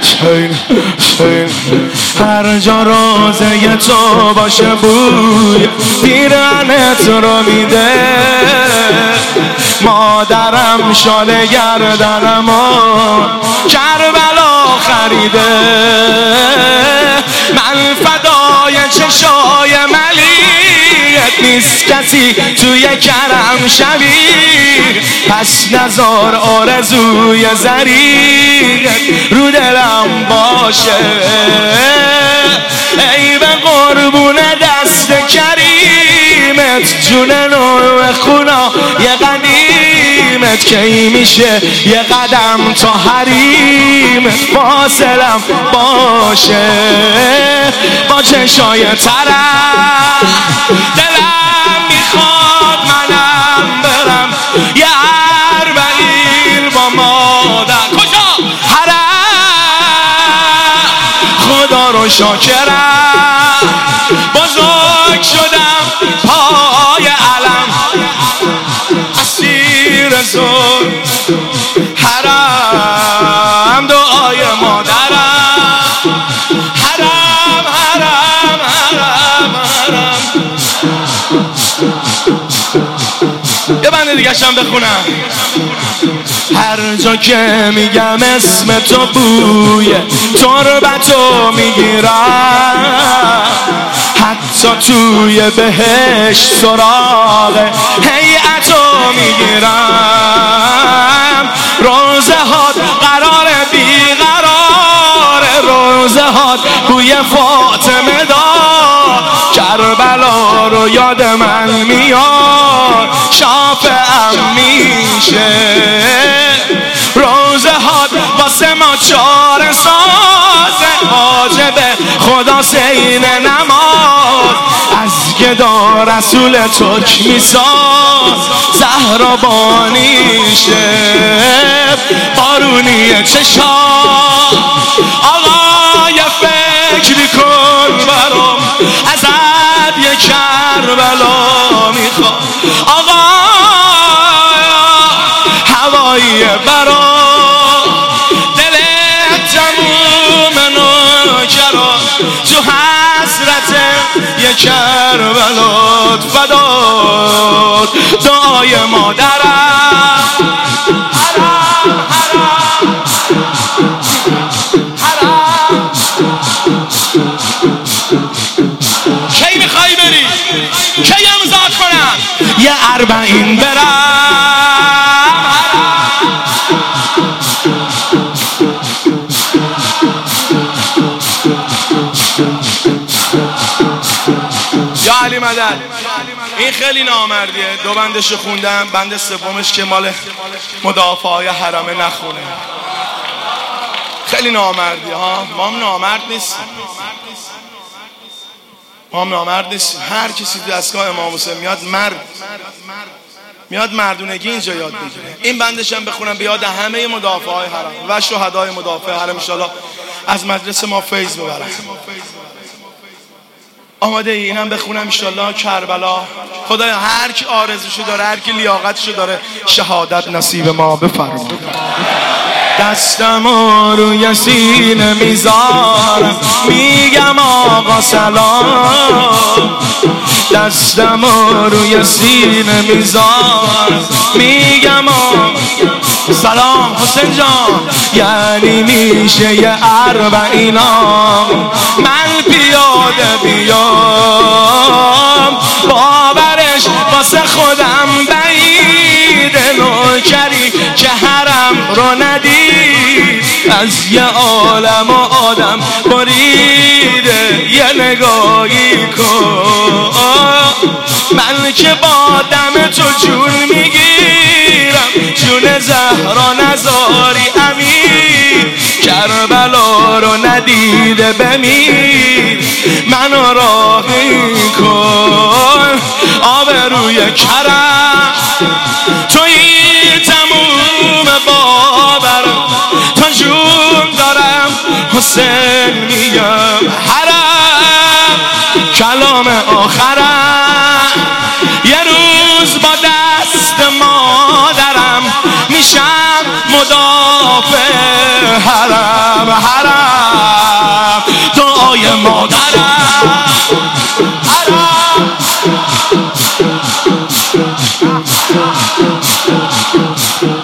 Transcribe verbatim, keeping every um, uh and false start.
شین شین هر جا روزه تو باشه بوی پیرهنت رو میده. مادرم شال گردنمو کربلا خریده. من فدای چشای ملیت نیست کسی توی کرم شبیه. پس نزار آرزوی زریق رو دلم باشه. ای به قربون دست کریمت جون نوع خونا یه قدیمت کی میشه یه قدم تا حریمت فاصلم باشه. با چشای طرف دلم میخواد منم برم یه اربعین با مادر. کجا؟ حرم. خدا رو شاکرم بزرگ شدم پای علم اسیر زور حرم دعای مادرم. حرم حرم حرم حرم. یه بنده دیگه شم بخونم. هر جا که میگم اسم تو بوی تربتو میگیرم. حتی توی بهشت سراغ هیئتو میگیرم. روزه هات قرار بیقرار روزه هات بوی فاطمه دار. کربلا رو یاد من میاد شافعم میشه. روزه هات واسه ما چاره سازه حاجب خدا سین نماز. از گدا رسول ترک میساز زهرا بانیشه. بارونی چشا آقای فکری کن برام ازت یه کربلا میخوام. آقا هوایی برا دل تموم نوکران تو حسرت یه کربلات فدات دعای مادرم. حرم حرم حرم. کی میخوای بری؟ کی امضا کنم؟ یه اربعین برم. یا علی مدد. این خیلی نامردیه. دو بندشو خوندم، بند سومش که مال مدافع های حرمه نخونه. خیلی نامردیه ها. ما هم نامرد نیستیم. ما هم نامرد نیستیم. هر کسی تو دستگاه امام حسین میاد مرد میاد مردونگی اینجا یاد بگیره. این بندش هم بخونم به یاد همه مدافع های حرم و شهدای مدافع حرم. انشالله از مجلس ما فیض ببرن. آماده ای؟ اینم بخونم انشالله. کربلا. خدایا هر کی آرزوشو داره هر کی لیاقتشو داره شهادت نصیب ما بفرما. دستمو روی سینه میذارم میگم آقا سلام. دستمو روی سینه میذارم میگم آقا سلام. حسین جان یعنی میشه یه اربعینا من پیاده بیام. باورش واسه خودم بعید نوکری که حرم رو ندید. از یه عالم و آدم بریده یه نگاهی کن. من که با دم تو جون میگیرم جون زهرا نزاری امیر. کربلا رو ندیده بمیر منو راهی کن. آبروی کرم توی تموم باورم تا جون دارم حسین میگم. حرم کلام آخرم یه روز با دست مادرم میشم مدافع حرم. شب حرم دعای مادرم حرم